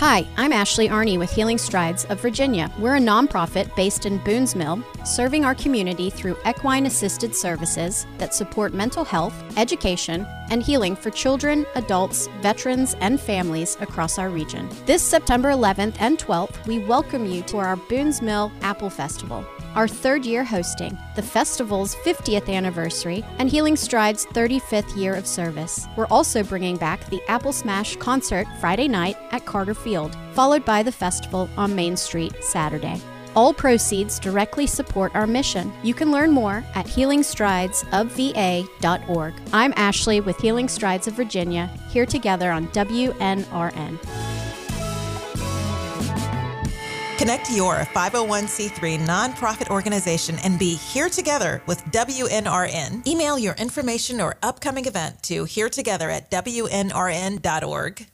Hi, I'm Ashley Arney with Healing Strides of Virginia. We're a nonprofit based in Boones Mill, serving our community through equine-assisted services that support mental health, education, and healing for children, adults, veterans, and families across our region. This September 11th and 12th, we welcome you to our Boones Mill Apple Festival, our third year hosting, the festival's 50th anniversary, and Healing Strides' 35th year of service. We're also bringing back the Apple Smash concert Friday night at Carter Field, followed by the festival on Main Street Saturday. All proceeds directly support our mission. You can learn more at healingstridesofva.org. I'm Ashley with Healing Strides of Virginia, here together on WNRN. Connect your 501c3 nonprofit organization and be here together with WNRN. Email your information or upcoming event to heretogether@WNRN.org.